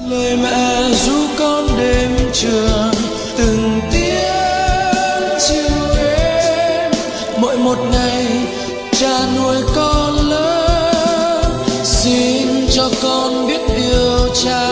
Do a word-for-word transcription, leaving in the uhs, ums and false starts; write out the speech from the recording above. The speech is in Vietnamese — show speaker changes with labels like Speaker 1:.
Speaker 1: lời mẹ ru con đêm trường từng tiếng chiều êm. Mỗi một ngày cha nuôi con lớn, xin cho con biết yêu cha.